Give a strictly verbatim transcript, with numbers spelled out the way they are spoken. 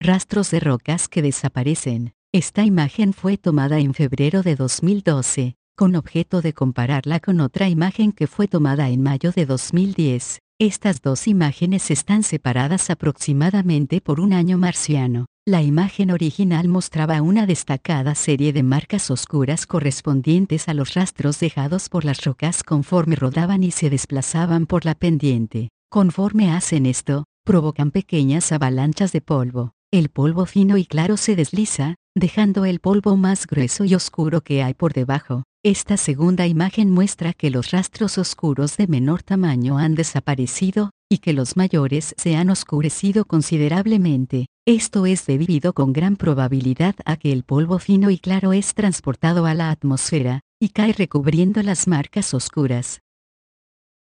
Rastros de rocas que desaparecen. Esta imagen fue tomada en febrero de dos mil doce, con objeto de compararla con otra imagen que fue tomada en mayo de dos mil diez. Estas dos imágenes están separadas aproximadamente por un año marciano. La imagen original mostraba una destacada serie de marcas oscuras correspondientes a los rastros dejados por las rocas conforme rodaban y se desplazaban por la pendiente. Conforme hacen esto, provocan pequeñas avalanchas de polvo. El polvo fino y claro se desliza, dejando el polvo más grueso y oscuro que hay por debajo. Esta segunda imagen muestra que los rastros oscuros de menor tamaño han desaparecido, y que los mayores se han oscurecido considerablemente. Esto es debido con gran probabilidad a que el polvo fino y claro es transportado a la atmósfera, y cae recubriendo las marcas oscuras.